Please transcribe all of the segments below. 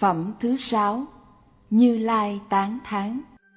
Phẩm thứ 6. Như Lai tán thán.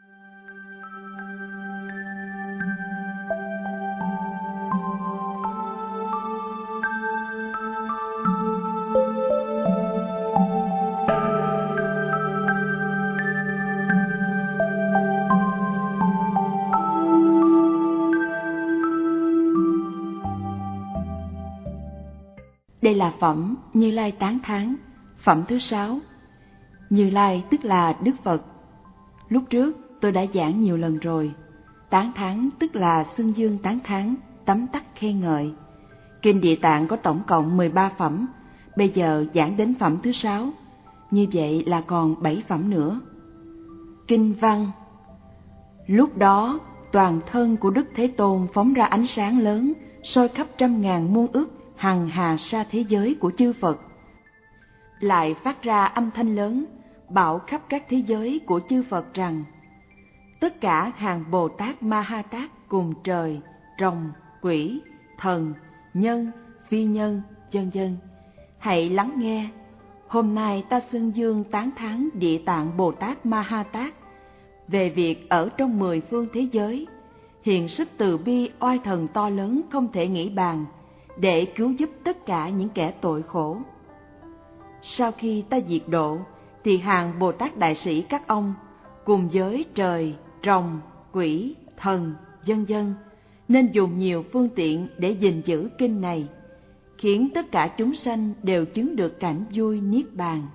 Đây là phẩm Như Lai tán thán, phẩm thứ 6. Như Lai tức là Đức Phật. Lúc trước tôi đã giảng nhiều lần rồi. Tán thán tức là xưng dương tán thán, tấm tắc khen ngợi. Kinh Địa Tạng có tổng cộng 13 phẩm, bây giờ giảng đến phẩm thứ 6. Như vậy là còn 7 phẩm nữa. Kinh văn: Lúc đó toàn thân của Đức Thế Tôn phóng ra ánh sáng lớn, soi khắp trăm ngàn muôn ức hằng hà sa thế giới của chư Phật, lại phát ra âm thanh lớn bảo khắp các thế giới của chư Phật rằng: tất cả hàng Bồ Tát Ma Ha Tát cùng trời, rồng, quỷ, thần, nhân, phi nhân, vân vân, hãy lắng nghe. Hôm nay ta xưng dương tán thán Địa Tạng Bồ Tát Ma Ha Tát về việc ở trong 10 phương thế giới hiện sức từ bi oai thần to lớn không thể nghĩ bàn, để cứu giúp tất cả những kẻ tội khổ. Sau khi ta diệt độ, thì hàng Bồ Tát Đại Sĩ các ông cùng với trời, rồng, quỷ, thần, vân vân nên dùng nhiều phương tiện để gìn giữ kinh này, khiến tất cả chúng sanh đều chứng được cảnh vui niết bàn.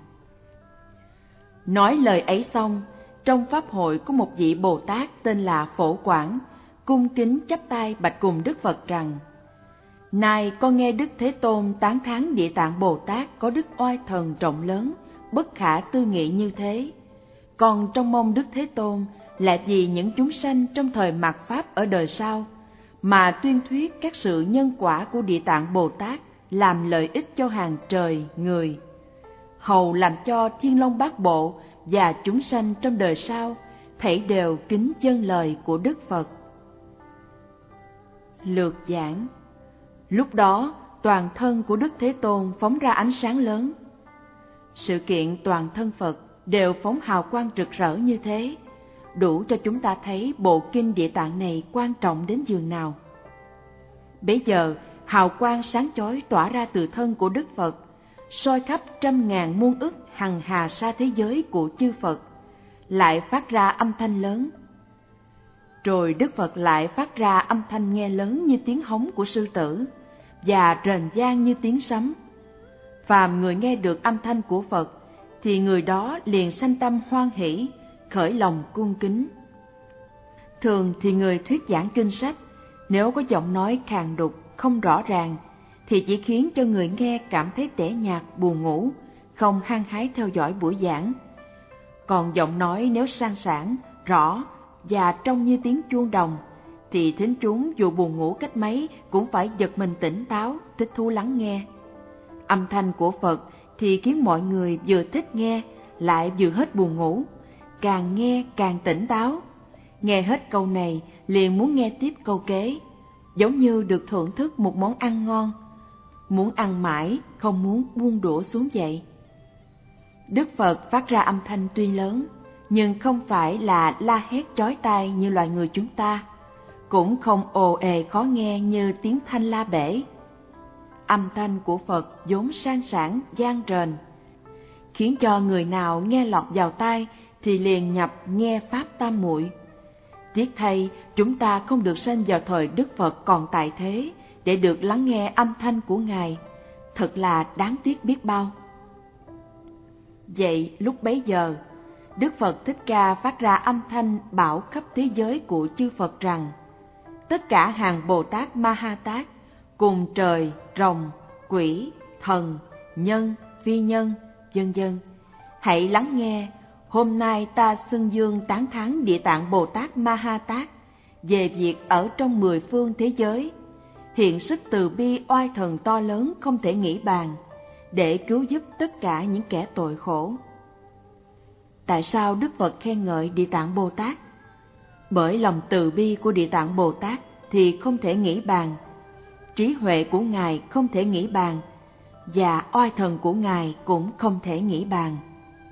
Nói lời ấy xong, trong pháp hội có một vị Bồ Tát tên là Phổ Quảng, cung kính chắp tay bạch cùng Đức Phật rằng: Này, con nghe Đức Thế Tôn tán thán Địa Tạng Bồ Tát có đức oai thần rộng lớn, bất khả tư nghị như thế. Còn trong mong Đức Thế Tôn là vì những chúng sanh trong thời mạt Pháp ở đời sau, mà tuyên thuyết các sự nhân quả của Địa Tạng Bồ Tát làm lợi ích cho hàng trời, người, hầu làm cho Thiên Long Bát Bộ và chúng sanh trong đời sau thảy đều kính vâng lời của Đức Phật. Lược giảng: Lúc đó toàn thân của Đức Thế Tôn phóng ra ánh sáng lớn. Sự kiện toàn thân Phật đều phóng hào quang rực rỡ như thế, đủ cho chúng ta thấy bộ kinh Địa Tạng này quan trọng đến giường nào. Bấy giờ hào quang sáng chói tỏa ra từ thân của Đức Phật, soi khắp trăm ngàn muôn ức hằng hà sa thế giới của chư Phật, lại phát ra âm thanh lớn. Rồi Đức Phật lại phát ra âm thanh nghe lớn như tiếng hống của sư tử, và rền vang như tiếng sấm. Phàm người nghe được âm thanh của Phật, thì người đó liền sanh tâm hoan hỷ, khởi lòng cung kính. Thường thì người thuyết giảng kinh sách, nếu có giọng nói khàn đục, không rõ ràng, thì chỉ khiến cho người nghe cảm thấy tẻ nhạt, buồn ngủ, không hăng hái theo dõi buổi giảng. Còn giọng nói nếu sang sảng, rõ và trông như tiếng chuông đồng, thì thính chúng dù buồn ngủ cách mấy cũng phải giật mình tỉnh táo, thích thú lắng nghe. Âm thanh của Phật thì khiến mọi người vừa thích nghe, lại vừa hết buồn ngủ, càng nghe càng tỉnh táo. Nghe hết câu này liền muốn nghe tiếp câu kế, giống như được thưởng thức một món ăn ngon, muốn ăn mãi, không muốn buông đũa xuống vậy. Đức Phật phát ra âm thanh tuy lớn, nhưng không phải là la hét chói tai như loài người chúng ta, cũng không ồ ề khó nghe như tiếng thanh la bể. Âm thanh của Phật vốn sang sảng, vang rền, khiến cho người nào nghe lọt vào tai thì liền nhập nghe pháp tam muội. Tiếc thay, chúng ta không được sanh vào thời Đức Phật còn tại thế để được lắng nghe âm thanh của Ngài, thật là đáng tiếc biết bao. Vậy lúc bấy giờ, Đức Phật Thích Ca phát ra âm thanh bảo khắp thế giới của chư Phật rằng: tất cả hàng Bồ Tát Ma Ha Tát cùng trời, rồng, quỷ, thần, nhân, phi nhân, vân vân, hãy lắng nghe. Hôm nay ta xưng dương tán thán Địa Tạng Bồ Tát Ma Ha Tát về việc ở trong 10 phương thế giới hiện sức từ bi oai thần to lớn không thể nghĩ bàn, để cứu giúp tất cả những kẻ tội khổ. Tại sao Đức Phật khen ngợi Địa Tạng Bồ Tát? Bởi lòng từ bi của Địa Tạng Bồ Tát thì không thể nghĩ bàn, trí huệ của Ngài không thể nghĩ bàn, và oai thần của Ngài cũng không thể nghĩ bàn.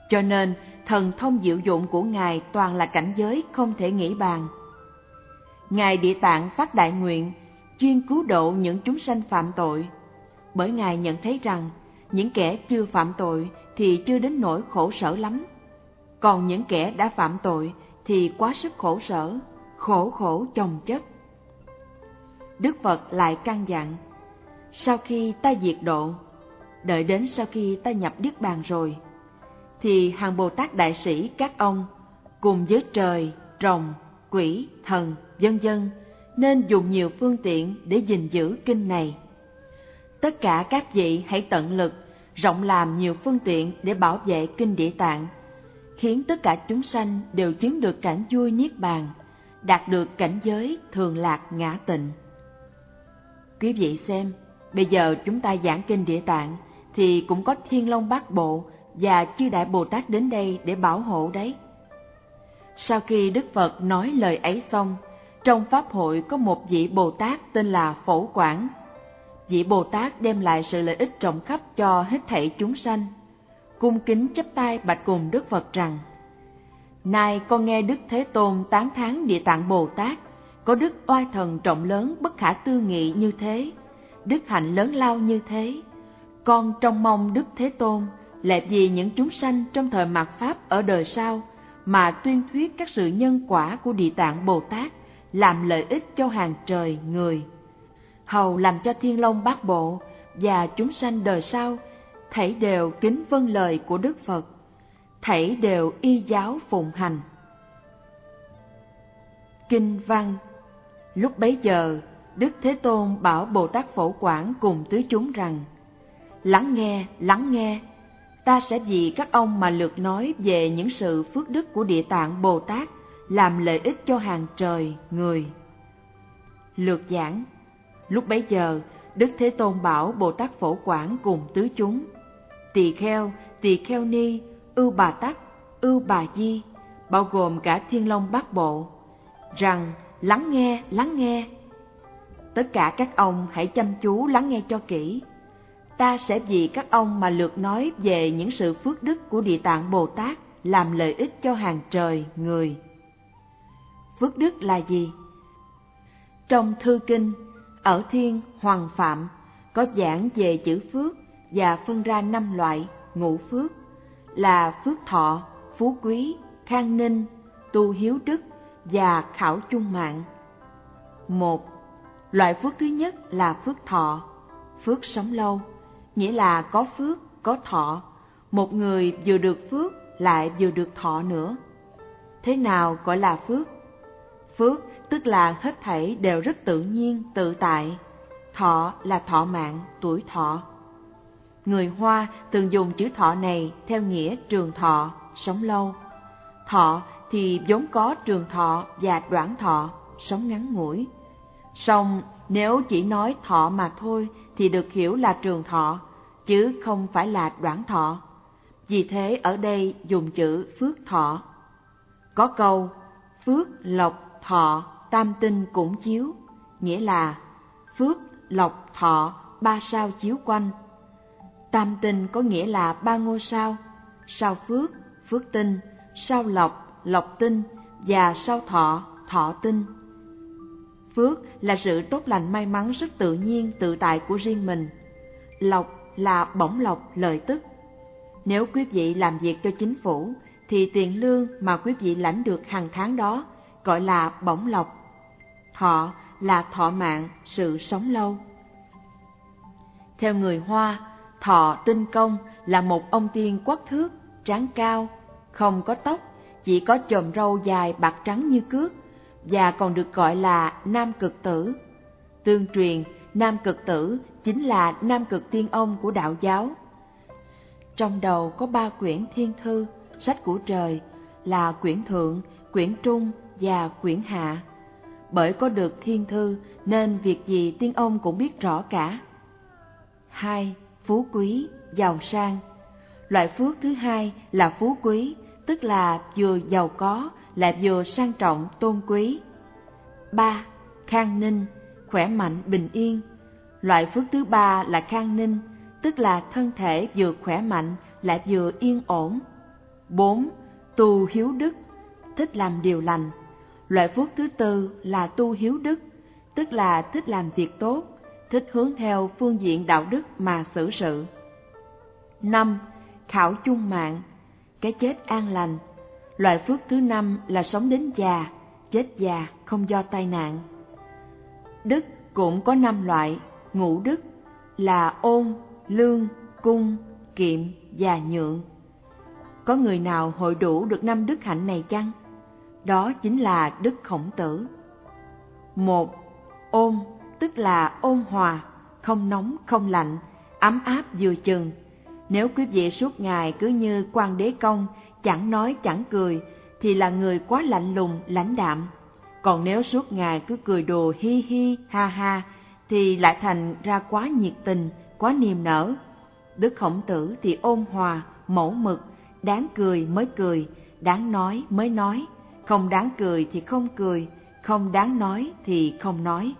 Cho nên thần thông diệu dụng của Ngài toàn là cảnh giới không thể nghĩ bàn. Ngài Địa Tạng phát đại nguyện, chuyên cứu độ những chúng sanh phạm tội, bởi Ngài nhận thấy rằng những kẻ chưa phạm tội thì chưa đến nỗi khổ sở lắm, còn những kẻ đã phạm tội thì quá sức khổ sở, khổ chồng chất. Đức Phật lại căn dặn, sau khi ta diệt độ, đợi đến sau khi ta nhập Niết Bàn rồi, thì hàng Bồ Tát Đại Sĩ các ông cùng với trời, rồng, quỷ, thần, vân vân nên dùng nhiều phương tiện để gìn giữ kinh này. Tất cả các vị hãy tận lực rộng làm nhiều phương tiện để bảo vệ kinh Địa Tạng, khiến tất cả chúng sanh đều chứng được cảnh vui niết bàn, đạt được cảnh giới thường lạc ngã tịnh. Quý vị xem, bây giờ chúng ta giảng kinh Địa Tạng thì cũng có Thiên Long Bát Bộ và chư Đại Bồ Tát đến đây để bảo hộ đấy. Sau khi Đức Phật nói lời ấy xong, trong Pháp hội có một vị Bồ Tát tên là Phổ Quảng. Vị Bồ Tát đem lại sự lợi ích rộng khắp cho hết thảy chúng sanh, cung kính chắp tay bạch cùng Đức Phật rằng: Nay con nghe Đức Thế Tôn tán thán Địa Tạng Bồ Tát có đức oai thần rộng lớn bất khả tư nghị như thế, đức hạnh lớn lao như thế. Con trông mong Đức Thế Tôn lại vì những chúng sanh trong thời mạt Pháp ở đời sau mà tuyên thuyết các sự nhân quả của Địa Tạng Bồ Tát, làm lợi ích cho hàng trời người, hầu làm cho Thiên Long Bát Bộ và chúng sanh đời sau thảy đều kính vâng lời của Đức Phật, thảy đều y giáo phụng hành. Kinh văn. Lúc bấy giờ, Đức Thế Tôn bảo Bồ Tát Phổ Quảng cùng tứ chúng rằng: lắng nghe, ta sẽ vì các ông mà lược nói về những sự phước đức của Địa Tạng Bồ Tát, làm lợi ích cho hàng trời người. Lược giảng. Lúc bấy giờ, Đức Thế Tôn bảo Bồ Tát Phổ Quảng cùng tứ chúng: tỳ kheo ni, ưu bà tắc, ưu bà di, bao gồm cả Thiên Long Bát Bộ, rằng lắng nghe. Tất cả các ông hãy chăm chú lắng nghe cho kỹ. Ta sẽ vì các ông mà lược nói về những sự phước đức của Địa Tạng Bồ Tát, làm lợi ích cho hàng trời người. Phước đức là gì? Trong thư kinh ở Thiên Hoàng Phạm có giảng về chữ phước và phân ra 5 loại ngũ phước là phước thọ, phú quý, khang ninh, tu hiếu đức và khảo chung mạng. 1. Loại phước thứ nhất là phước thọ, phước sống lâu, nghĩa là có phước, có thọ. Một người vừa được phước lại vừa được thọ nữa. Thế nào gọi là phước? Phước tức là hết thảy đều rất tự nhiên, tự tại. Thọ là thọ mạng, tuổi thọ. Người Hoa thường dùng chữ thọ này theo nghĩa trường thọ, sống lâu. Thọ thì vốn có trường thọ và đoạn thọ, sống ngắn ngủi. Song nếu chỉ nói thọ mà thôi thì được hiểu là trường thọ, chứ không phải là đoạn thọ. Vì thế ở đây dùng chữ phước thọ. Có câu phước lộc thọ tam tinh cũng chiếu, nghĩa là phước lộc thọ 3 sao chiếu quanh. Tam tinh có nghĩa là 3 ngôi sao: sao phước, phước tinh; sao lộc, lộc tinh; và sao thọ, thọ tinh. Phước là sự tốt lành may mắn rất tự nhiên, tự tại của riêng mình. Lộc là bổng lộc, lợi tức. Nếu quý vị làm việc cho chính phủ thì tiền lương mà quý vị lãnh được hàng tháng đó gọi là bổng lộc. Thọ là thọ mạng, sự sống lâu. Theo người Hoa, Thọ Tinh Công là một ông tiên quắc thước, trán cao, không có tóc, chỉ có chòm râu dài bạc trắng như cước, và còn được gọi là Nam Cực Tử. Tương truyền, Nam Cực Tử chính là Nam Cực Tiên Ông của đạo giáo. Trong đầu có 3 quyển thiên thư, sách của trời, là quyển thượng, quyển trung và quyển hạ. Bởi có được thiên thư nên việc gì tiên ông cũng biết rõ cả. 2. Phú quý, giàu sang. Loại phước thứ hai là phú quý, tức là vừa giàu có lại vừa sang trọng tôn quý. 3. Khang ninh, khỏe mạnh bình yên. Loại phước thứ ba là khang ninh, tức là thân thể vừa khỏe mạnh lại vừa yên ổn. 4. Tu hiếu đức, thích làm điều lành. Loại phước thứ tư là tu hiếu đức, tức là thích làm việc tốt, thích hướng theo phương diện đạo đức mà xử sự. 5. Khảo chung mạng, cái chết an lành. Loại phước thứ 5 là sống đến già, chết già không do tai nạn. Đức cũng có 5 loại, ngũ đức là ôn, lương, cung, kiệm và nhượng. Có người nào hội đủ được 5 đức hạnh này chăng? Đó chính là Đức Khổng Tử. 1. Ôn, tức là ôn hòa, không nóng không lạnh, ấm áp vừa chừng. Nếu quý vị suốt ngày cứ như Quan Đế Công, chẳng nói chẳng cười, thì là người quá lạnh lùng, lãnh đạm. Còn nếu suốt ngày cứ cười đùa hi hi, ha ha, thì lại thành ra quá nhiệt tình, quá niềm nở. Đức Khổng Tử thì ôn hòa, mẫu mực, đáng cười mới cười, đáng nói mới nói, không đáng cười thì không cười, không đáng nói thì không nói.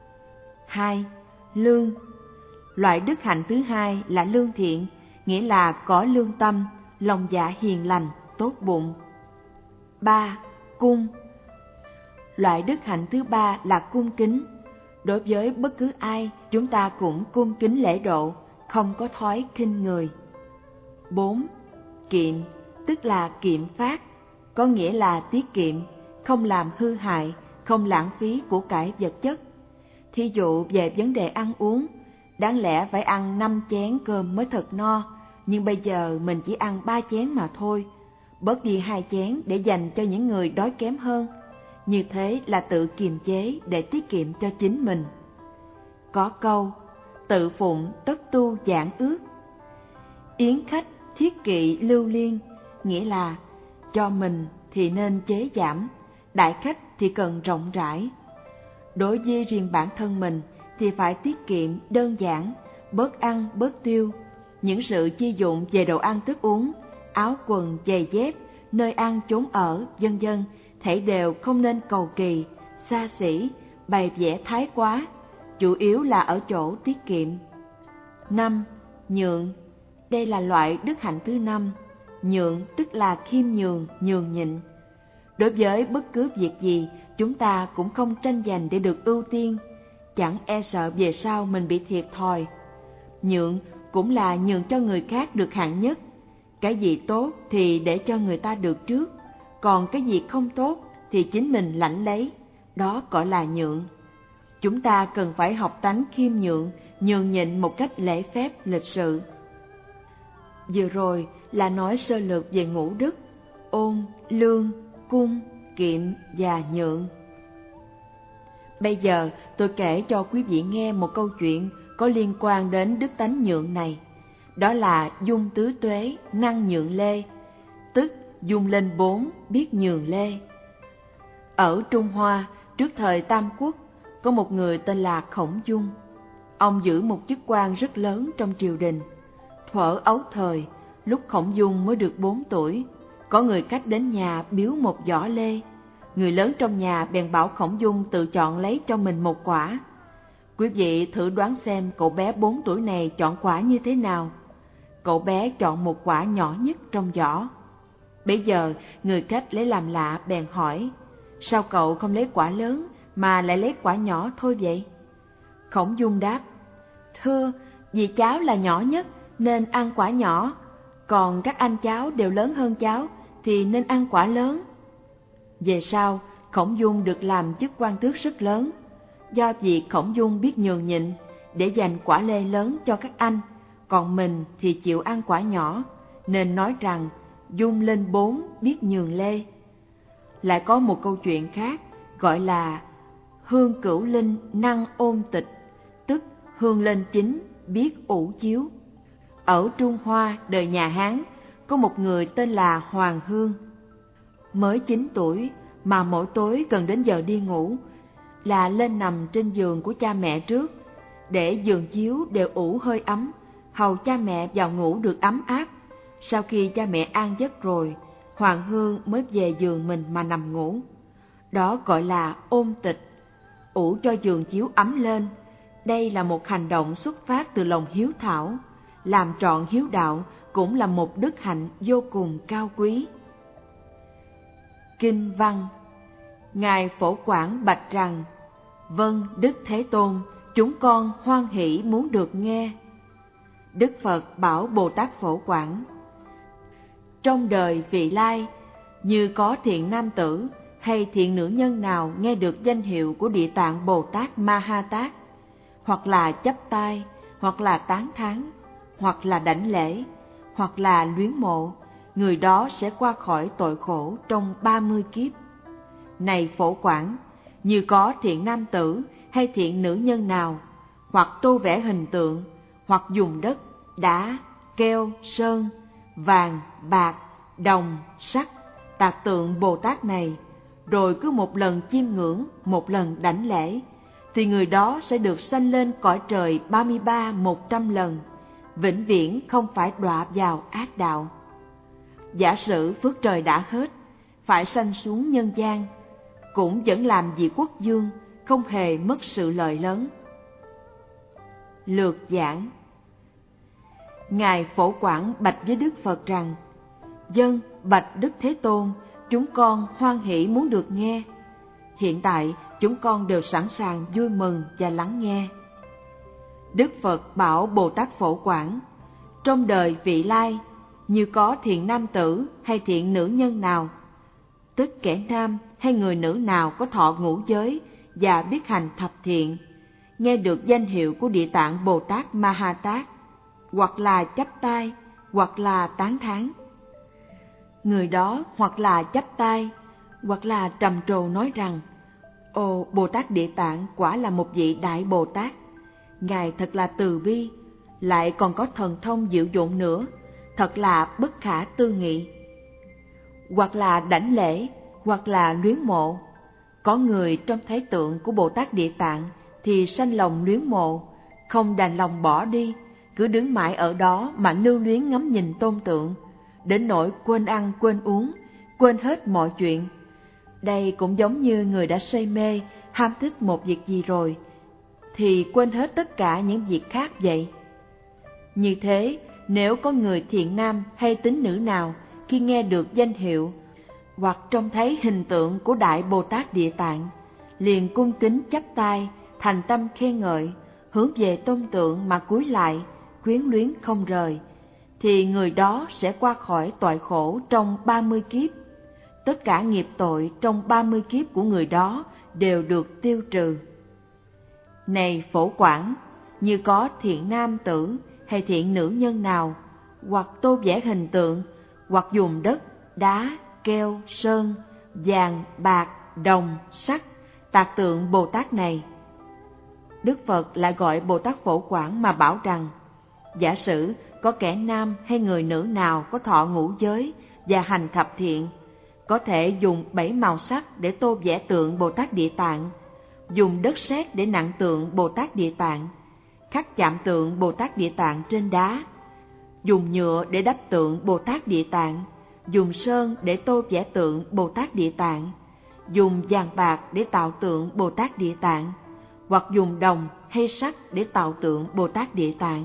2. Lương. Loại đức hạnh thứ 2 là lương thiện, nghĩa là có lương tâm, lòng dạ hiền lành, tốt bụng. 3. Cung. Loại đức hạnh thứ 3 là cung kính. Đối với bất cứ ai, chúng ta cũng cung kính lễ độ, không có thói khinh người. 4. Kiệm, tức là kiệm phát, có nghĩa là tiết kiệm, không làm hư hại, không lãng phí của cải vật chất. Thí dụ về vấn đề ăn uống, đáng lẽ phải ăn 5 chén cơm mới thật no, nhưng bây giờ mình chỉ ăn 3 chén mà thôi, bớt đi 2 chén để dành cho những người đói kém hơn. Như thế là tự kiềm chế để tiết kiệm cho chính mình. Có câu, tự phụng tất tu giảng ước. Yến khách thiết kỵ lưu liên, nghĩa là cho mình thì nên chế giảm, đại khách thì cần rộng rãi. Đối với riêng bản thân mình thì phải tiết kiệm đơn giản, bớt ăn bớt tiêu. Những sự chi dụng về đồ ăn thức uống, áo quần giày dép, nơi ăn chốn ở, vân vân, thảy đều không nên cầu kỳ, xa xỉ, bày vẽ thái quá, chủ yếu là ở chỗ tiết kiệm. 5. Nhượng. Đây là loại đức hạnh thứ 5. Nhượng tức là khiêm nhường, nhường nhịn. Đối với bất cứ việc gì, chúng ta cũng không tranh giành để được ưu tiên, chẳng e sợ về sau mình bị thiệt thòi. Nhượng cũng là nhường cho người khác được hạng nhất. Cái gì tốt thì để cho người ta được trước, còn cái gì không tốt thì chính mình lãnh lấy, đó gọi là nhượng. Chúng ta cần phải học tánh khiêm nhượng, nhường nhịn một cách lễ phép, lịch sự. Vừa rồi là nói sơ lược về ngũ đức, ôn, lương, cung, kiệm và nhượng. Bây giờ tôi kể cho quý vị nghe một câu chuyện có liên quan đến đức tánh nhượng này. Đó là dung tứ tuế, năng nhượng lê, tức dung lên 4, biết nhường lê. Ở Trung Hoa, trước thời Tam Quốc, có một người tên là Khổng Dung. Ông giữ một chức quan rất lớn trong triều đình. Thuở ấu thời, lúc Khổng Dung mới được 4 tuổi, có người khách đến nhà biếu một giỏ lê. Người lớn trong nhà bèn bảo Khổng Dung tự chọn lấy cho mình một quả. Quý vị thử đoán xem cậu bé 4 tuổi này chọn quả như thế nào. Cậu bé chọn một quả nhỏ nhất trong giỏ. Bây giờ người khách lấy làm lạ bèn hỏi, sao cậu không lấy quả lớn mà lại lấy quả nhỏ thôi vậy? Khổng Dung đáp, thưa, vì cháu là nhỏ nhất nên ăn quả nhỏ, còn các anh cháu đều lớn hơn cháu thì nên ăn quả lớn. Về sau, Khổng Dung được làm chức quan tước rất lớn. Do vì Khổng Dung biết nhường nhịn để dành quả lê lớn cho các anh, còn mình thì chịu ăn quả nhỏ, nên nói rằng dung lên 4, biết nhường lê. Lại có một câu chuyện khác gọi là hương cửu linh năng ôn tịch, tức hương lên 9, biết ủ chiếu. Ở Trung Hoa đời nhà Hán, có một người tên là Hoàng Hương. Mới 9 tuổi mà mỗi tối gần đến giờ đi ngủ là lên nằm trên giường của cha mẹ trước, để giường chiếu đều ủ hơi ấm, hầu cha mẹ vào ngủ được ấm áp. Sau khi cha mẹ an giấc rồi, Hoàng Hương mới về giường mình mà nằm ngủ. Đó gọi là ôn tịch, ủ cho giường chiếu ấm lên. Đây là một hành động xuất phát từ lòng hiếu thảo, làm trọn hiếu đạo cũng là một đức hạnh vô cùng cao quý. Kinh văn. Ngài Phổ Quảng bạch rằng: Vâng, Đức Thế Tôn, chúng con hoan hỷ muốn được nghe. Đức Phật bảo Bồ Tát Phổ Quảng: Trong đời vị lai, như có thiện nam tử hay thiện nữ nhân nào nghe được danh hiệu của Địa Tạng Bồ Tát Ma Ha Tát, hoặc là chắp tay, hoặc là tán thán, hoặc là đảnh lễ, hoặc là luyến mộ, người đó sẽ qua khỏi tội khổ trong 30 kiếp. Này Phổ Quảng, như có thiện nam tử hay thiện nữ nhân nào, hoặc tô vẽ hình tượng, hoặc dùng đất, đá, keo, sơn, vàng, bạc, đồng, sắt, tạc tượng Bồ Tát này, rồi cứ một lần chiêm ngưỡng, một lần đảnh lễ, thì người đó sẽ được sanh lên cõi trời 33-100 lần, vĩnh viễn không phải đọa vào ác đạo. Giả sử phước trời đã hết, phải sanh xuống nhân gian, cũng vẫn làm vị quốc vương, không hề mất sự lợi lớn. Lược giảng. Ngài Phổ Quảng bạch với Đức Phật rằng: Vâng, bạch Đức Thế Tôn, chúng con hoan hỷ muốn được nghe. Hiện tại chúng con đều sẵn sàng vui mừng và lắng nghe. Đức Phật bảo Bồ Tát Phổ Quảng: Trong đời vị lai, như có thiện nam tử hay thiện nữ nhân nào, tức kẻ nam hay người nữ nào có thọ ngũ giới và biết hành thập thiện, nghe được danh hiệu của Địa Tạng Bồ Tát Ma Ha Tát, hoặc là chắp tay, hoặc là tán thán, người đó hoặc là chắp tay, hoặc là trầm trồ nói rằng: Ồ, Bồ Tát Địa Tạng quả là một vị đại Bồ Tát, Ngài thật là từ bi, lại còn có thần thông diệu dụng nữa, thật là bất khả tư nghị. Hoặc là đảnh lễ, hoặc là luyến mộ. Có người trông thấy tượng của Bồ Tát Địa Tạng thì sanh lòng luyến mộ, không đành lòng bỏ đi, cứ đứng mãi ở đó mà lưu luyến ngắm nhìn tôn tượng, đến nỗi quên ăn quên uống, quên hết mọi chuyện. Đây cũng giống như người đã say mê, ham thích một việc gì rồi, thì quên hết tất cả những việc khác vậy. Như thế, nếu có người thiện nam hay tín nữ nào khi nghe được danh hiệu hoặc trông thấy hình tượng của Đại Bồ Tát Địa Tạng, liền cung kính chắp tay, thành tâm khen ngợi, hướng về tôn tượng mà cúi lại, quyến luyến không rời, thì người đó sẽ qua khỏi tội khổ trong 30 kiếp. Tất cả nghiệp tội trong 30 kiếp của người đó đều được tiêu trừ. Này Phổ Quảng, như có thiện nam tử hay thiện nữ nhân nào, hoặc tô vẽ hình tượng, hoặc dùng đất, đá, keo, sơn, vàng, bạc, đồng, sắt, tạc tượng Bồ Tát này. Đức Phật lại gọi Bồ Tát Phổ Quảng mà bảo rằng: Giả sử có kẻ nam hay người nữ nào có thọ ngũ giới và hành thập thiện, có thể dùng 7 màu sắc để tô vẽ tượng Bồ Tát Địa Tạng, dùng đất sét để nặng tượng Bồ Tát Địa Tạng, khắc chạm tượng Bồ Tát Địa Tạng trên đá, dùng nhựa để đắp tượng Bồ Tát Địa Tạng, dùng sơn để tô vẽ tượng Bồ Tát Địa Tạng, dùng vàng bạc để tạo tượng Bồ Tát Địa Tạng, hoặc dùng đồng hay sắt để tạo tượng Bồ Tát Địa Tạng.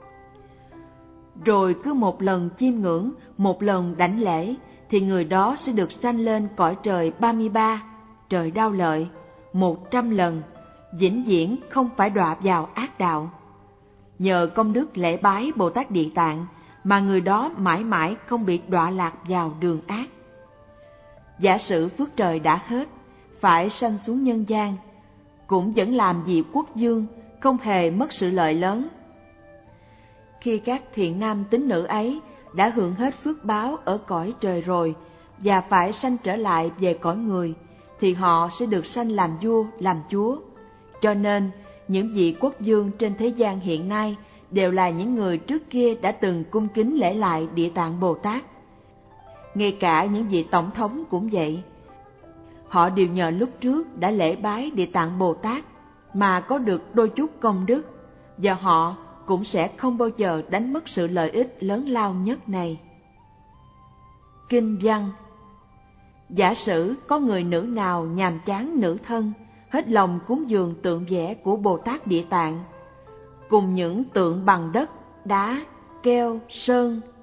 Rồi cứ một lần chiêm ngưỡng, một lần đảnh lễ, thì người đó sẽ được sanh lên cõi trời 33, trời Đao Lợi, 100 lần, vĩnh viễn không phải đọa vào ác đạo. Nhờ công đức lễ bái Bồ Tát Địa Tạng mà người đó mãi mãi không bị đọa lạc vào đường ác. Giả sử phước trời đã hết, phải sanh xuống nhân gian, cũng vẫn làm vị quốc vương, không hề mất sự lợi lớn. Khi các thiện nam tín nữ ấy đã hưởng hết phước báo ở cõi trời rồi và phải sanh trở lại về cõi người, thì họ sẽ được sanh làm vua, làm chúa. Cho nên, những vị quốc vương trên thế gian hiện nay đều là những người trước kia đã từng cung kính lễ lại Địa Tạng Bồ Tát. Ngay cả những vị tổng thống cũng vậy. Họ đều nhờ lúc trước đã lễ bái Địa Tạng Bồ Tát mà có được đôi chút công đức, và họ cũng sẽ không bao giờ đánh mất sự lợi ích lớn lao nhất này. Kinh văn. Giả sử có người nữ nào nhàm chán nữ thân, hết lòng cúng dường tượng vẽ của Bồ Tát Địa Tạng, cùng những tượng bằng đất, đá, keo, sơn,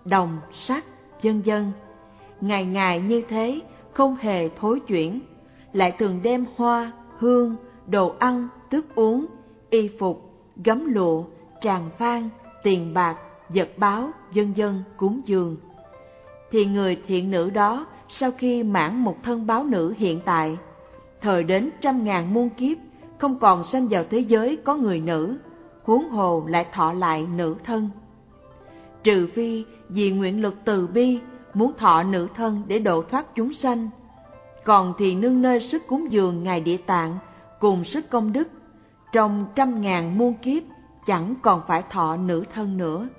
đồng, sắc, vân vân. Ngày ngày như thế, không hề thối chuyển, lại thường đem hoa, hương, đồ ăn, thức uống, y phục, gấm lụa, tràng phan, tiền bạc, vật báo, vân vân cúng dường. Thì người thiện nữ đó sau khi mãn một thân báo nữ hiện tại, thời đến 100.000 muôn kiếp, không còn sanh vào thế giới có người nữ, huống hồ lại thọ lại nữ thân. Trừ phi vì nguyện lực từ bi, muốn thọ nữ thân để độ thoát chúng sanh, còn thì nương nơi sức cúng dường Ngài Địa Tạng cùng sức công đức, trong 100.000 muôn kiếp chẳng còn phải thọ nữ thân nữa.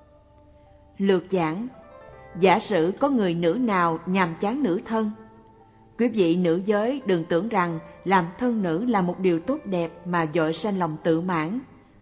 Lược giảng: giả sử có người nữ nào nhàm chán nữ thân, quý vị nữ giới đừng tưởng rằng làm thân nữ là một điều tốt đẹp mà vội sanh lòng tự mãn.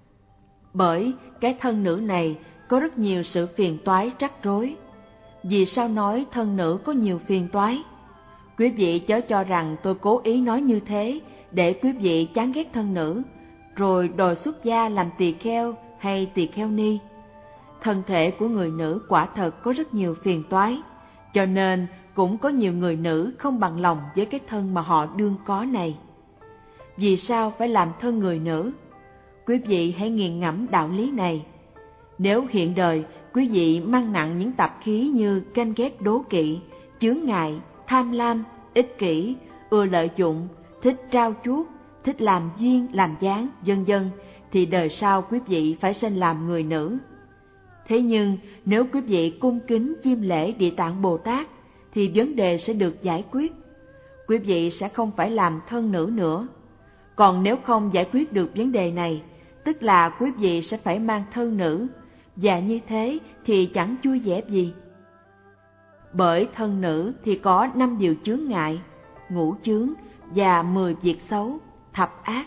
Bởi cái thân nữ này có rất nhiều sự phiền toái rắc rối. Vì sao nói thân nữ có nhiều phiền toái? Quý vị chớ cho rằng tôi cố ý nói như thế để quý vị chán ghét thân nữ, rồi đòi xuất gia làm tỳ kheo hay tỳ kheo ni. Thân thể của người nữ quả thật có rất nhiều phiền toái, cho nên cũng có nhiều người nữ không bằng lòng với cái thân mà họ đương có này. Vì sao phải làm thân người nữ? Quý vị hãy nghiền ngẫm đạo lý này. Nếu hiện đời quý vị mang nặng những tạp khí như ganh ghét đố kỵ, chướng ngại, tham lam, ích kỷ, ưa lợi dụng, thích trao chuốt, thích làm duyên, làm dáng, vân vân, thì đời sau quý vị phải sinh làm người nữ. Thế nhưng nếu quý vị cung kính chiêm lễ Địa Tạng Bồ Tát thì vấn đề sẽ được giải quyết. Quý vị sẽ không phải làm thân nữ nữa. Còn nếu không giải quyết được vấn đề này, tức là quý vị sẽ phải mang thân nữ, và như thế thì chẳng vui vẻ gì. Bởi thân nữ thì có 5 điều chướng ngại, ngũ chướng và 10 việc xấu, thập ác.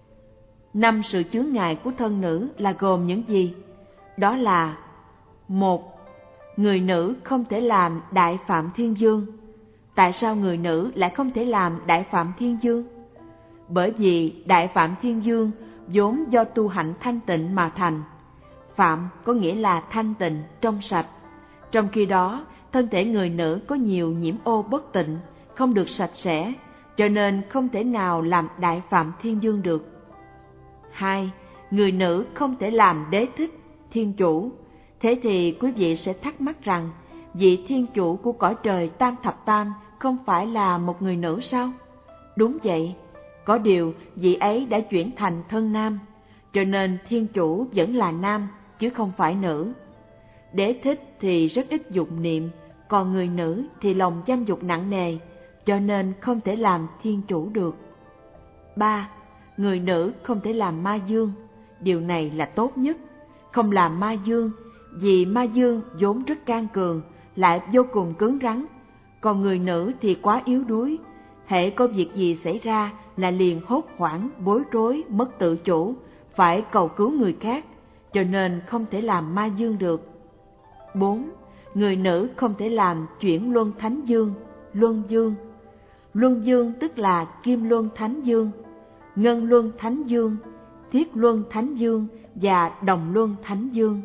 5 sự chướng ngại của thân nữ là gồm những gì? Đó là: 1. Người nữ không thể làm Đại Phạm Thiên Vương. Tại sao người nữ lại không thể làm Đại Phạm Thiên Vương? Bởi vì Đại Phạm Thiên Vương vốn do tu hạnh thanh tịnh mà thành. Phạm có nghĩa là thanh tịnh, trong sạch. Trong khi đó, thân thể người nữ có nhiều nhiễm ô bất tịnh, không được sạch sẽ, cho nên không thể nào làm Đại Phạm Thiên Vương được. 2. Người nữ không thể làm Đế Thích, Thiên Chủ. Thế thì quý vị sẽ thắc mắc rằng, vị Thiên Chủ của cõi trời Tam Thập Tam không phải là một người nữ sao? Đúng vậy, có điều vị ấy đã chuyển thành thân nam, cho nên Thiên Chủ vẫn là nam, chứ không phải nữ. Đế Thích thì rất ít dụng niệm, còn người nữ thì lòng dâm dục nặng nề, cho nên không thể làm Thiên Chủ được. 3. Người nữ không thể làm Ma Dương. Điều này là tốt nhất, không làm Ma Dương, vì Ma Dương vốn rất can cường, lại vô cùng cứng rắn, còn người nữ thì quá yếu đuối, hễ có việc gì xảy ra là liền hốt hoảng, bối rối, mất tự chủ, phải cầu cứu người khác, cho nên không thể làm Ma Dương được. 4. Người nữ không thể làm chuyển luân thánh dương, luân dương. Luân dương tức là kim luân thánh dương, ngân luân thánh dương, thiết luân thánh dương và đồng luân thánh dương.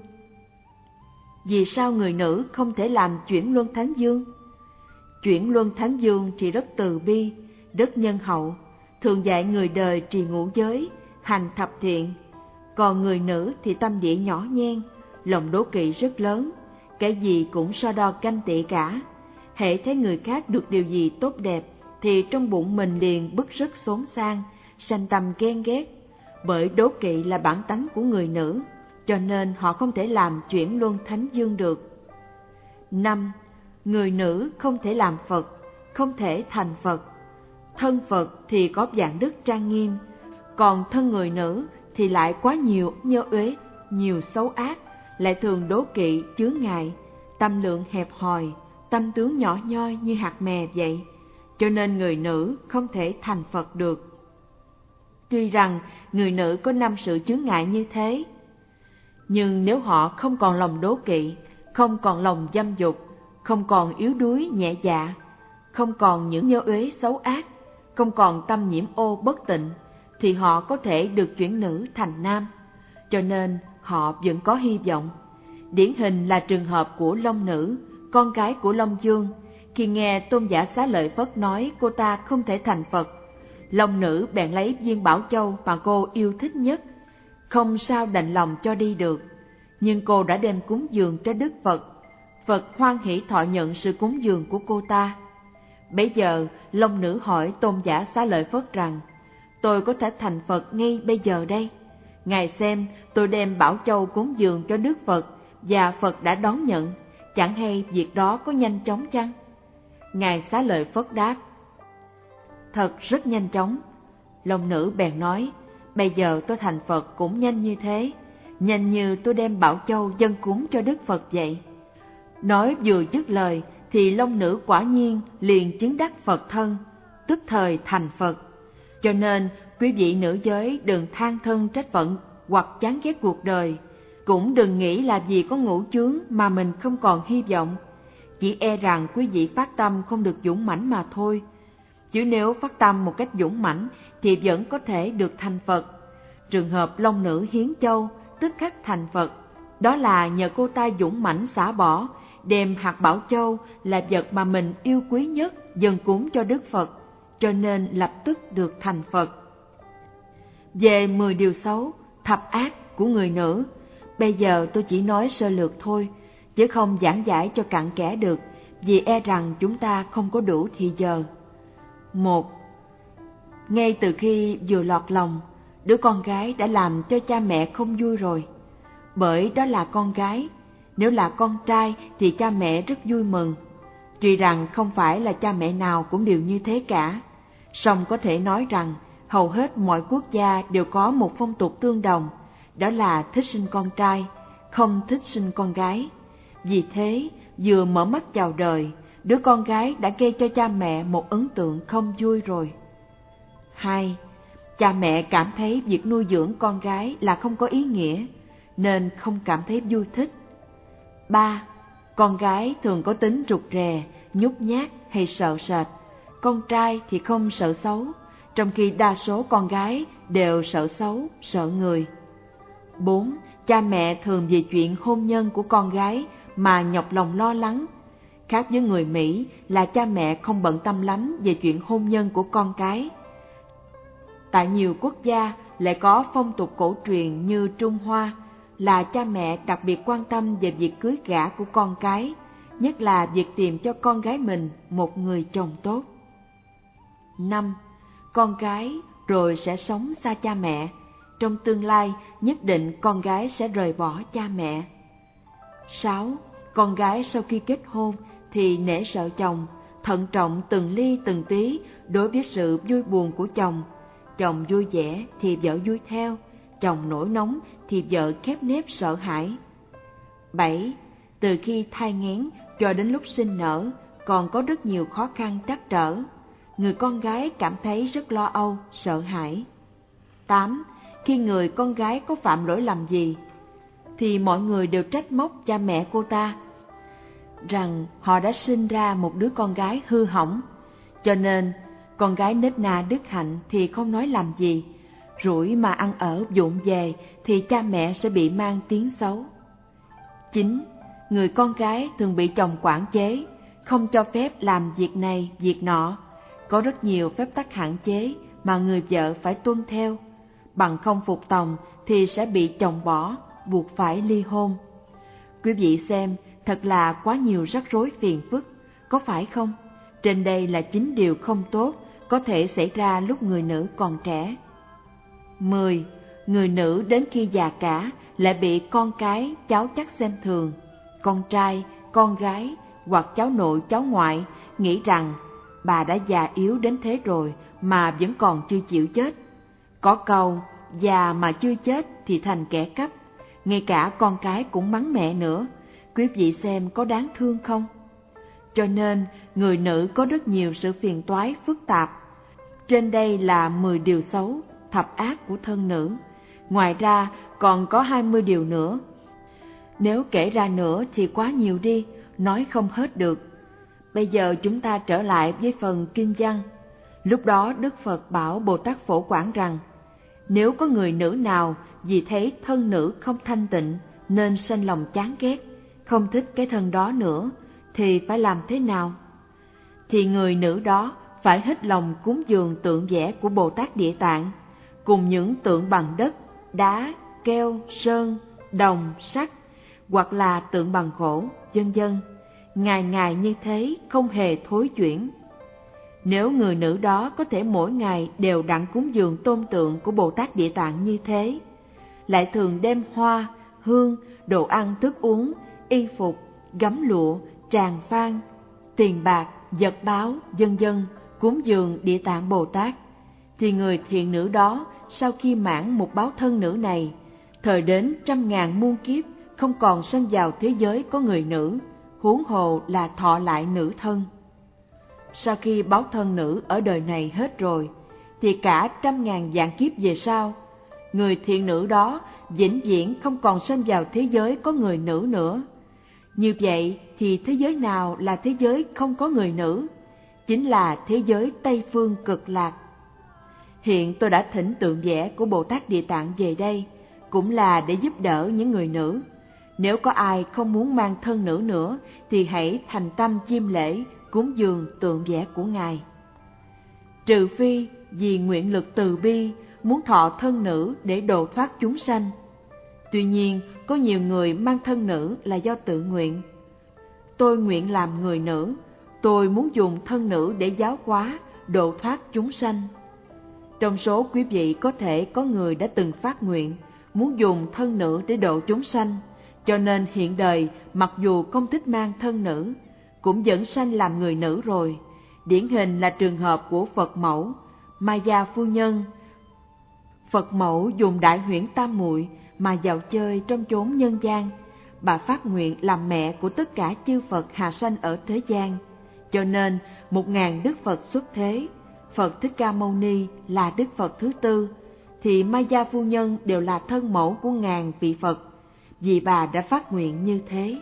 Vì sao người nữ không thể làm chuyển luân thánh dương? Chuyển luân thánh dương thì rất từ bi, rất nhân hậu, thường dạy người đời trì ngũ giới, hành thập thiện. Còn người nữ thì tâm địa nhỏ nhen, lòng đố kỵ rất lớn, cái gì cũng so đo ganh tị cả. Hễ thấy người khác được điều gì tốt đẹp thì trong bụng mình liền bứt rứt xốn xang, sanh tâm ghen ghét. Bởi đố kỵ là bản tánh của người nữ, cho nên họ không thể làm chuyển luân thánh dương được. 5. Người nữ không thể làm Phật, không thể thành Phật. Thân Phật thì có dạng đức trang nghiêm, còn thân người nữ thì lại quá nhiều nhơ uế, nhiều xấu ác, lại thường đố kỵ, chướng ngại, tâm lượng hẹp hòi, tâm tướng nhỏ nhoi như hạt mè vậy, cho nên người nữ không thể thành Phật được. Tuy rằng người nữ có 5 sự chướng ngại như thế, nhưng nếu họ không còn lòng đố kỵ, không còn lòng dâm dục, không còn yếu đuối nhẹ dạ, không còn những nhơ uế xấu ác, không còn tâm nhiễm ô bất tịnh, thì họ có thể được chuyển nữ thành nam, cho nên họ vẫn có hy vọng. Điển hình là trường hợp của Long Nữ, con gái của Long Dương. Khi nghe Tôn giả Xá Lợi Phất nói cô ta không thể thành Phật, Long Nữ bèn lấy viên bảo châu mà cô yêu thích nhất, không sao đành lòng cho đi được. Nhưng cô đã đem cúng dường cho Đức Phật. Phật hoan hỷ thọ nhận sự cúng dường của cô ta. Bấy giờ, Long Nữ hỏi Tôn giả Xá Lợi Phất rằng, tôi có thể thành Phật ngay bây giờ đây. Ngài xem, tôi đem bảo châu cúng dường cho Đức Phật, và Phật đã đón nhận, chẳng hay việc đó có nhanh chóng chăng? Ngài Xá Lợi Phất đáp, thật rất nhanh chóng. Long Nữ bèn nói, bây giờ tôi thành Phật cũng nhanh như thế, nhanh như tôi đem bảo châu dâng cúng cho Đức Phật vậy. Nói vừa dứt lời, thì Long Nữ quả nhiên liền chứng đắc Phật thân, tức thời thành Phật. Cho nên, quý vị nữ giới đừng than thân trách phận hoặc chán ghét cuộc đời, cũng đừng nghĩ là vì có ngũ chướng mà mình không còn hy vọng. Chỉ e rằng quý vị phát tâm không được dũng mãnh mà thôi. Chứ nếu phát tâm một cách dũng mãnh thì vẫn có thể được thành Phật. Trường hợp Long Nữ hiến châu tức khắc thành Phật, đó là nhờ cô ta dũng mãnh xả bỏ, đem hạt bảo châu là vật mà mình yêu quý nhất dâng cúng cho Đức Phật, cho nên lập tức được thành Phật. Về 10 điều xấu, thập ác của người nữ, bây giờ tôi chỉ nói sơ lược thôi, chứ không giảng giải cho cặn kẽ được, vì e rằng chúng ta không có đủ thì giờ. 1. Ngay từ khi vừa lọt lòng, đứa con gái đã làm cho cha mẹ không vui rồi. Bởi đó là con gái, nếu là con trai thì cha mẹ rất vui mừng. Tuy rằng không phải là cha mẹ nào cũng đều như thế cả, song có thể nói rằng hầu hết mọi quốc gia đều có một phong tục tương đồng, đó là thích sinh con trai, không thích sinh con gái. Vì thế, vừa mở mắt chào đời, đứa con gái đã gây cho cha mẹ một ấn tượng không vui rồi. 2. Cha mẹ cảm thấy việc nuôi dưỡng con gái là không có ý nghĩa, nên không cảm thấy vui thích. 3. Con gái thường có tính rụt rè, nhút nhát hay sợ sệt, con trai thì không sợ xấu, trong khi đa số con gái đều sợ xấu, sợ người. 4. Cha mẹ thường vì chuyện hôn nhân của con gái mà nhọc lòng lo lắng. Khác với người Mỹ là cha mẹ không bận tâm lắm về chuyện hôn nhân của con cái. Tại nhiều quốc gia lại có phong tục cổ truyền như Trung Hoa, là cha mẹ đặc biệt quan tâm về việc cưới gả của con cái, nhất là việc tìm cho con gái mình một người chồng tốt. 5. Con gái rồi sẽ sống xa cha mẹ, trong tương lai nhất định con gái sẽ rời bỏ cha mẹ. 6. Con gái sau khi kết hôn thì nể sợ chồng, thận trọng từng ly từng tí đối với sự vui buồn của chồng. Chồng vui vẻ thì vợ vui theo, chồng nổi nóng thì vợ khép nép sợ hãi. 7. Từ khi thai nghén cho đến lúc sinh nở còn có rất nhiều khó khăn trắc trở. Người con gái cảm thấy rất lo âu, sợ hãi. 8. Khi người con gái có phạm lỗi lầm gì thì mọi người đều trách móc cha mẹ cô ta, rằng họ đã sinh ra một đứa con gái hư hỏng, cho nên con gái nết na đức hạnh thì không nói làm gì, rủi mà ăn ở vụng về thì cha mẹ sẽ bị mang tiếng xấu. 9. Người con gái thường bị chồng quản chế, không cho phép làm việc này, việc nọ. Có rất nhiều phép tắc hạn chế mà người vợ phải tuân theo, bằng không phục tòng thì sẽ bị chồng bỏ, buộc phải ly hôn. Quý vị xem, thật là quá nhiều rắc rối phiền phức, có phải không? Trên đây là 9 điều không tốt có thể xảy ra lúc người nữ còn trẻ. 10. Người nữ đến khi già cả lại bị con cái, cháu chắc xem thường. Con trai, con gái hoặc cháu nội, cháu ngoại nghĩ rằng bà đã già yếu đến thế rồi mà vẫn còn chưa chịu chết. Có câu, già mà chưa chết thì thành kẻ cắp. Ngay cả con cái cũng mắng mẹ nữa. Quý vị xem có đáng thương không? Cho nên, người nữ có rất nhiều sự phiền toái phức tạp. Trên đây là 10 điều xấu, thập ác của thân nữ. Ngoài ra, còn có 20 điều nữa. Nếu kể ra nữa thì quá nhiều đi, nói không hết được. Bây giờ chúng ta trở lại với phần kinh văn. Lúc đó Đức Phật bảo Bồ Tát Phổ Quảng rằng, nếu có người nữ nào vì thấy thân nữ không thanh tịnh nên sanh lòng chán ghét, không thích cái thân đó nữa, thì phải làm thế nào? Thì người nữ đó phải hết lòng cúng dường tượng vẽ của Bồ Tát Địa Tạng, cùng những tượng bằng đất, đá, keo, sơn, đồng, sắt, hoặc là tượng bằng gỗ, vân vân, ngày ngày như thế, không hề thối chuyển. Nếu người nữ đó có thể mỗi ngày đều đặn cúng dường tôn tượng của Bồ Tát Địa Tạng như thế, lại thường đem hoa, hương, đồ ăn thức uống, y phục, gấm lụa, tràng phan, tiền bạc, vật báo, vân vân cúng dường Địa Tạng Bồ Tát, thì người thiện nữ đó sau khi mãn một báo thân nữ này, thời đến 100.000 muôn kiếp không còn sanh vào thế giới có người nữ, huống hồ là thọ lại nữ thân. Sau khi báo thân nữ ở đời này hết rồi, thì cả 100.000 vạn kiếp về sau, người thiện nữ đó vĩnh viễn không còn sanh vào thế giới có người nữ nữa. Như vậy thì thế giới nào là thế giới không có người nữ? Chính là thế giới Tây Phương Cực Lạc. Hiện tôi đã thỉnh tượng vẽ của Bồ Tát Địa Tạng về đây, cũng là để giúp đỡ những người nữ. Nếu có ai không muốn mang thân nữ nữa, thì hãy thành tâm chiêm lễ, cúng dường tượng vẽ của Ngài. Trừ phi vì nguyện lực từ bi, muốn thọ thân nữ để độ thoát chúng sanh. Tuy nhiên, có nhiều người mang thân nữ là do tự nguyện. Tôi nguyện làm người nữ, tôi muốn dùng thân nữ để giáo hóa, độ thoát chúng sanh. Trong số quý vị có thể có người đã từng phát nguyện, muốn dùng thân nữ để độ chúng sanh, cho nên hiện đời mặc dù không thích mang thân nữ, cũng vẫn sanh làm người nữ rồi. Điển hình là trường hợp của Phật mẫu Maya phu nhân. Phật mẫu dùng đại huyễn tam muội mà dạo chơi trong chốn nhân gian. Bà phát nguyện làm mẹ của tất cả chư Phật hạ sanh ở thế gian, cho nên 1.000 Đức Phật xuất thế, Phật Thích Ca Mâu Ni là Đức Phật thứ tư, thì Maya phu nhân đều là thân mẫu của ngàn vị Phật, vì bà đã phát nguyện như thế.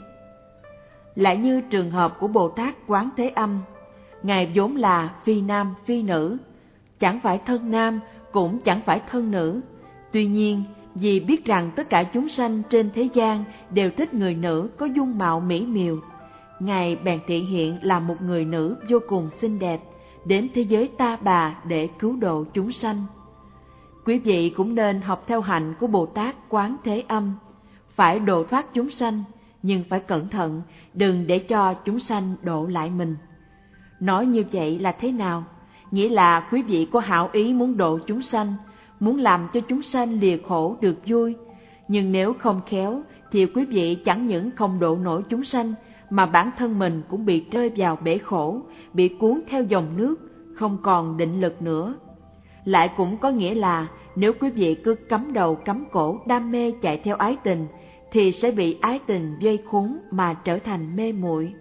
Lại như trường hợp của Bồ Tát Quán Thế Âm, Ngài vốn là phi nam phi nữ, chẳng phải thân nam cũng chẳng phải thân nữ. Tuy nhiên, vì biết rằng tất cả chúng sanh trên thế gian đều thích người nữ có dung mạo mỹ miều, Ngài bèn thị hiện là một người nữ vô cùng xinh đẹp, đến thế giới Ta Bà để cứu độ chúng sanh. Quý vị cũng nên học theo hạnh của Bồ Tát Quán Thế Âm, phải độ thoát chúng sanh, nhưng phải cẩn thận, đừng để cho chúng sanh độ lại mình. Nói như vậy là thế nào? Nghĩa là quý vị có hảo ý muốn độ chúng sanh, muốn làm cho chúng sanh lìa khổ được vui, nhưng nếu không khéo thì quý vị chẳng những không độ nổi chúng sanh, mà bản thân mình cũng bị rơi vào bể khổ, bị cuốn theo dòng nước, không còn định lực nữa. Lại cũng có nghĩa là nếu quý vị cứ cắm đầu cắm cổ đam mê chạy theo ái tình, thì sẽ bị ái tình vây khốn mà trở thành mê muội.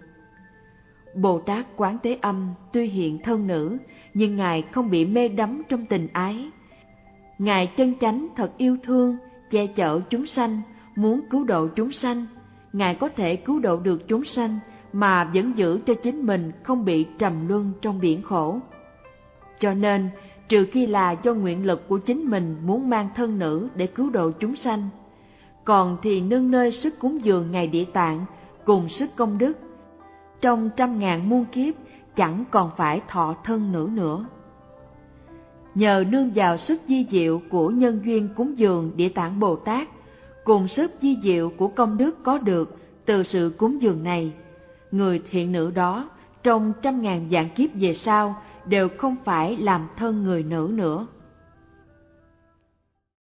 Bồ Tát Quán Thế Âm tuy hiện thân nữ, nhưng Ngài không bị mê đắm trong tình ái. Ngài chân chánh thật yêu thương, che chở chúng sanh, muốn cứu độ chúng sanh. Ngài có thể cứu độ được chúng sanh mà vẫn giữ cho chính mình không bị trầm luân trong biển khổ. Cho nên, trừ khi là do nguyện lực của chính mình muốn mang thân nữ để cứu độ chúng sanh, còn thì nương nơi sức cúng dường Ngài Địa Tạng cùng sức công đức, trong 100.000 muôn kiếp chẳng còn phải thọ thân nữ nữa. Nhờ nương vào sức vi diệu của nhân duyên cúng dường Địa Tạng Bồ Tát, cùng sức vi diệu của công đức có được từ sự cúng dường này, người thiện nữ đó trong 100.000 vạn kiếp về sau đều không phải làm thân người nữ nữa.